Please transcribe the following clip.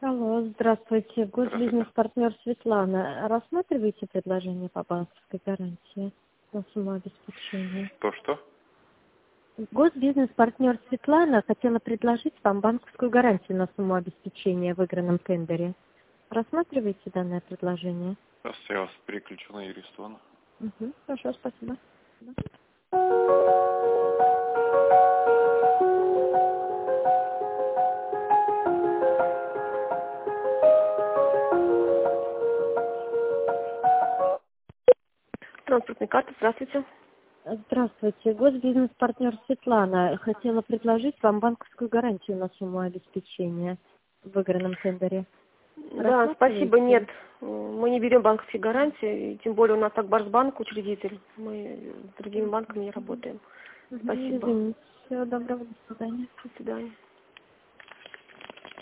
Алло, здравствуйте. Госбизнес-партнер Светлана. Рассматриваете предложение по банковской гарантии на сумму обеспечения? Что? Госбизнес-партнер Светлана хотела предложить вам банковскую гарантию на сумму обеспечения в выигранном тендере. Рассматриваете данное предложение? Сейчас я вас переключу на Ирину Ивановну. Хорошо, спасибо. Транспортная карта, здравствуйте. Здравствуйте. Госбизнес-партнер Светлана хотела предложить вам банковскую гарантию на сумму обеспечения в выигранном тендере. Да, спасибо, нет. Мы не берем банковские гарантии, тем более у нас Акбарсбанк учредитель. Мы с другими банками не работаем. Спасибо. Извините. Всего доброго, до свидания. До свидания.